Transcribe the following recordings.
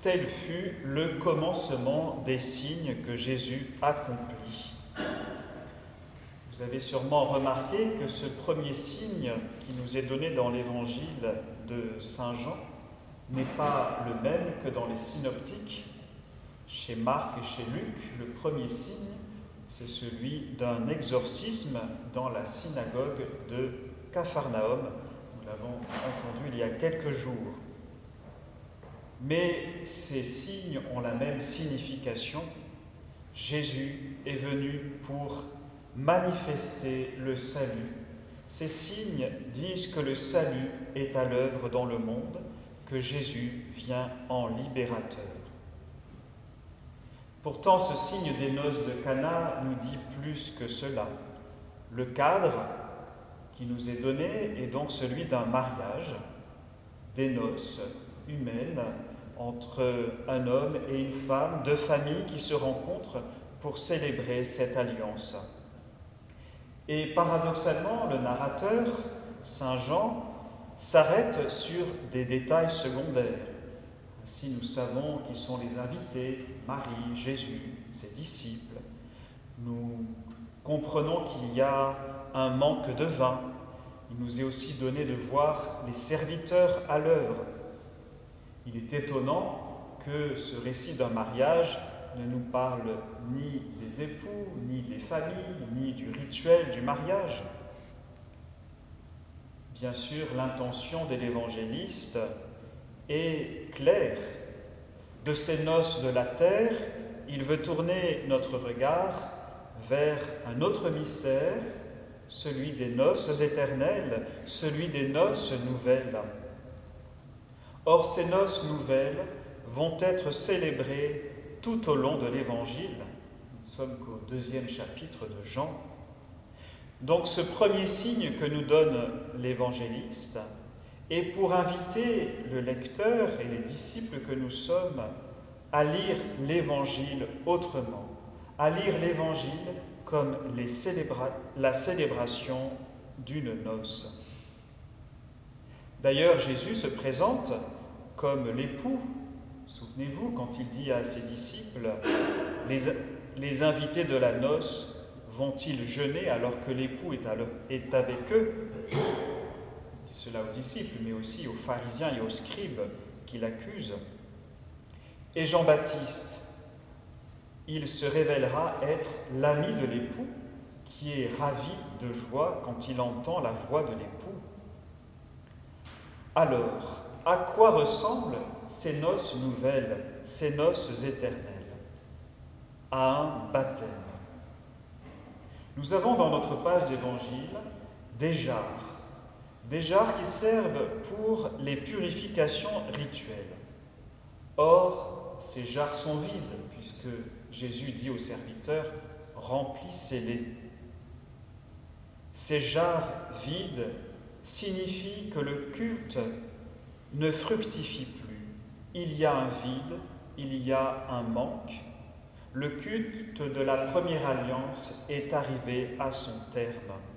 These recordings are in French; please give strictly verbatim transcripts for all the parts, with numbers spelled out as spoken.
tel fut le commencement des signes que Jésus accomplit. Vous avez sûrement remarqué que ce premier signe qui nous est donné dans l'évangile de Saint Jean n'est pas le même que dans les synoptiques. Chez Marc et chez Luc, le premier signe, c'est celui d'un exorcisme dans la synagogue de Capharnaüm. Nous l'avons entendu il y a quelques jours. Mais ces signes ont la même signification. Jésus est venu pour manifester le salut. Ces signes disent que le salut est à l'œuvre dans le monde, que Jésus vient en libérateur. Pourtant, ce signe des noces de Cana nous dit plus que cela. Le cadre qui nous est donné est donc celui d'un mariage, des noces humaines entre un homme et une femme, deux familles qui se rencontrent pour célébrer cette alliance. Et paradoxalement, le narrateur, Saint Jean, s'arrête sur des détails secondaires. Ainsi, nous savons qui sont les invités, Marie, Jésus, ses disciples. Nous comprenons qu'il y a un manque de vin. Il nous est aussi donné de voir les serviteurs à l'œuvre. Il est étonnant que ce récit d'un mariage ne nous parle ni des époux, ni des familles, ni du rituel du mariage. Bien sûr, l'intention de l'évangéliste est claire. De ces noces de la terre, il veut tourner notre regard vers un autre mystère, celui des noces éternelles, celui des noces nouvelles. Or, ces noces nouvelles vont être célébrées tout au long de l'Évangile. Nous ne sommes qu'au deuxième chapitre de Jean. Donc, ce premier signe que nous donne l'évangéliste est pour inviter le lecteur et les disciples que nous sommes à lire l'Évangile autrement, à lire l'Évangile comme les célébra- la célébration d'une noce. D'ailleurs, Jésus se présente comme l'époux. Souvenez-vous, quand il dit à ses disciples, les, les invités de la noce vont-ils jeûner alors que l'époux est, à le, est avec eux? Il dit cela aux disciples, mais aussi aux pharisiens et aux scribes qui l'accusent. Et Jean-Baptiste, il se révélera être l'ami de l'époux, qui est ravi de joie quand il entend la voix de l'époux. Alors, à quoi ressemblent ces noces nouvelles, ces noces éternelles? À un baptême. Nous avons dans notre page d'évangile des jarres, des jarres qui servent pour les purifications rituelles. Or, ces jarres sont vides, puisque Jésus dit aux serviteurs « remplissez-les ». Ces jarres vides signifient que le culte ne fructifie plus. Il y a un vide, il y a un manque. Le culte de la première alliance est arrivé à son terme.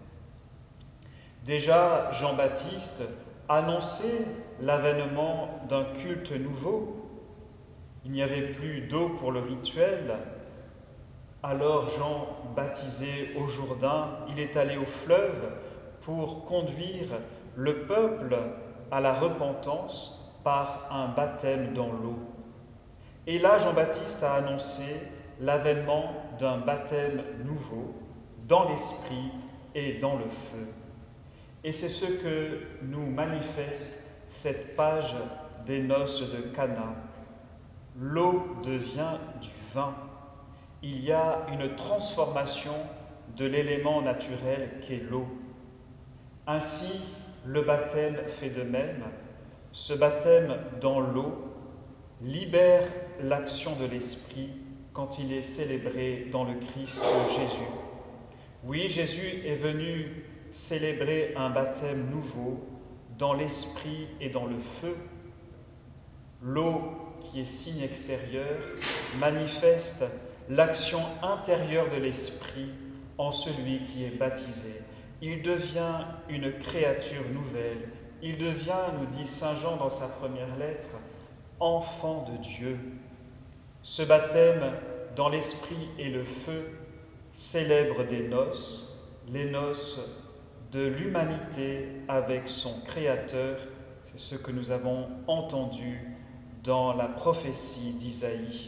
Déjà, Jean-Baptiste annonçait l'avènement d'un culte nouveau. Il n'y avait plus d'eau pour le rituel. Alors Jean, baptisé au Jourdain, il est allé au fleuve pour conduire le peuple à la repentance par un baptême dans l'eau. Et là, Jean-Baptiste a annoncé l'avènement d'un baptême nouveau dans l'esprit et dans le feu. Et c'est ce que nous manifeste cette page des noces de Cana. L'eau devient du vin. Il y a une transformation de l'élément naturel qu'est l'eau. Ainsi, le baptême fait de même. Ce baptême dans l'eau libère l'action de l'Esprit quand il est célébré dans le Christ Jésus. Oui, Jésus est venu célébrer un baptême nouveau dans l'Esprit et dans le feu. L'eau, qui est signe extérieur, manifeste l'action intérieure de l'Esprit en celui qui est baptisé. Il devient une créature nouvelle. Il devient, nous dit Saint Jean dans sa première lettre, enfants de Dieu. Ce baptême dans l'esprit et le feu célèbre des noces, les noces de l'humanité avec son Créateur. C'est ce que nous avons entendu dans la prophétie d'Isaïe.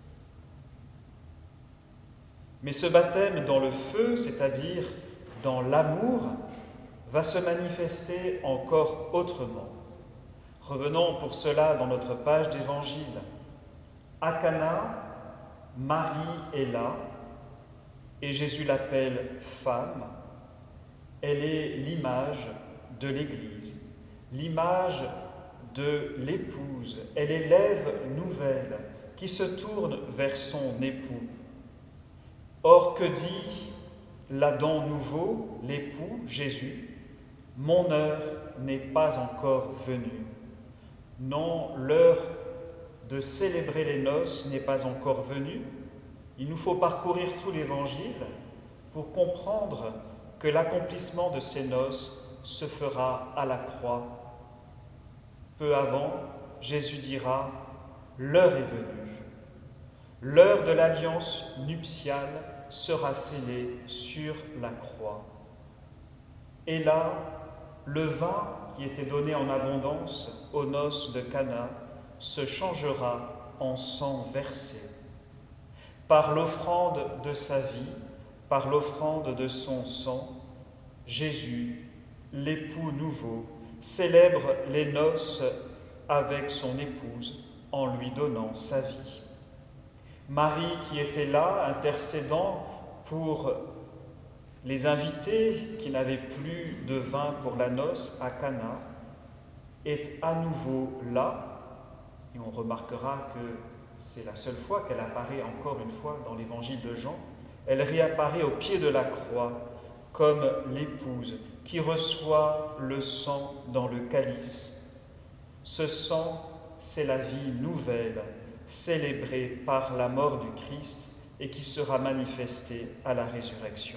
Mais ce baptême dans le feu, c'est-à-dire dans l'amour, va se manifester encore autrement. Revenons pour cela dans notre page d'Évangile. À Cana, Marie est là, et Jésus l'appelle femme. Elle est l'image de l'Église, l'image de l'épouse. Elle est l'Ève nouvelle qui se tourne vers son époux. Or, que dit l'Adam nouveau, l'époux, Jésus ? Mon heure n'est pas encore venue. Non, l'heure de célébrer les noces n'est pas encore venue. Il nous faut parcourir tout l'Évangile pour comprendre que l'accomplissement de ces noces se fera à la croix. Peu avant, Jésus dira « L'heure est venue ». L'heure de l'alliance nuptiale sera scellée sur la croix. Et là, le vin qui était donné en abondance aux noces de Cana se changera en sang versé. Par l'offrande de sa vie, par l'offrande de son sang, Jésus, l'époux nouveau, célèbre les noces avec son épouse en lui donnant sa vie. Marie, qui était là, intercédant pour les invités qui n'avaient plus de vin pour la noce à Cana, est à nouveau là, et on remarquera que c'est la seule fois qu'elle apparaît encore une fois dans l'évangile de Jean. Elle réapparaît au pied de la croix comme l'épouse qui reçoit le sang dans le calice. Ce sang, c'est la vie nouvelle, célébrée par la mort du Christ et qui sera manifestée à la résurrection.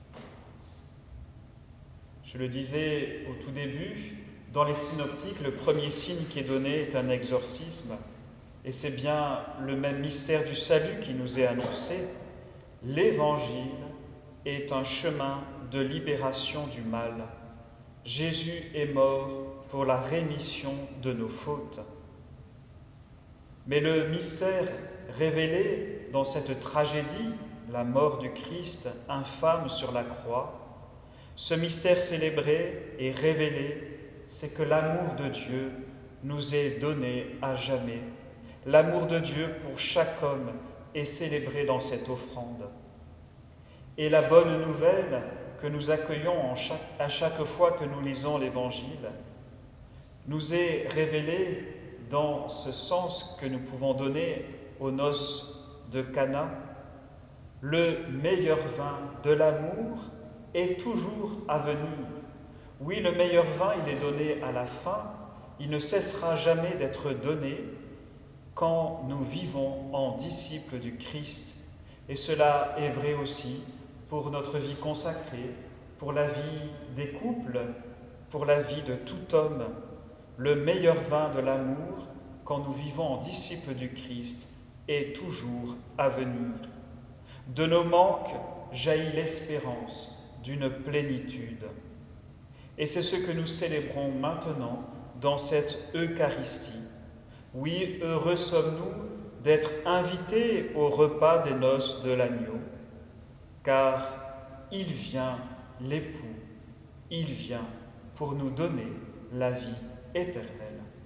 Je le disais au tout début, dans les synoptiques, le premier signe qui est donné est un exorcisme, et c'est bien le même mystère du salut qui nous est annoncé. L'Évangile est un chemin de libération du mal. Jésus est mort pour la rémission de nos fautes. Mais le mystère révélé dans cette tragédie, la mort du Christ infâme sur la croix, ce mystère célébré et révélé, c'est que l'amour de Dieu nous est donné à jamais. L'amour de Dieu pour chaque homme est célébré dans cette offrande. Et la bonne nouvelle que nous accueillons en chaque, à chaque fois que nous lisons l'Évangile nous est révélée dans ce sens que nous pouvons donner aux noces de Cana. Le meilleur vin de l'amour est toujours à venir. Oui, le meilleur vin, il est donné à la fin. Il ne cessera jamais d'être donné quand nous vivons en disciples du Christ. Et cela est vrai aussi pour notre vie consacrée, pour la vie des couples, pour la vie de tout homme. Le meilleur vin de l'amour, quand nous vivons en disciples du Christ, est toujours à venir. De nos manques jaillit l'espérance d'une plénitude. Et c'est ce que nous célébrons maintenant dans cette Eucharistie. Oui, heureux sommes-nous d'être invités au repas des noces de l'agneau, car il vient, l'époux, il vient pour nous donner la vie éternelle.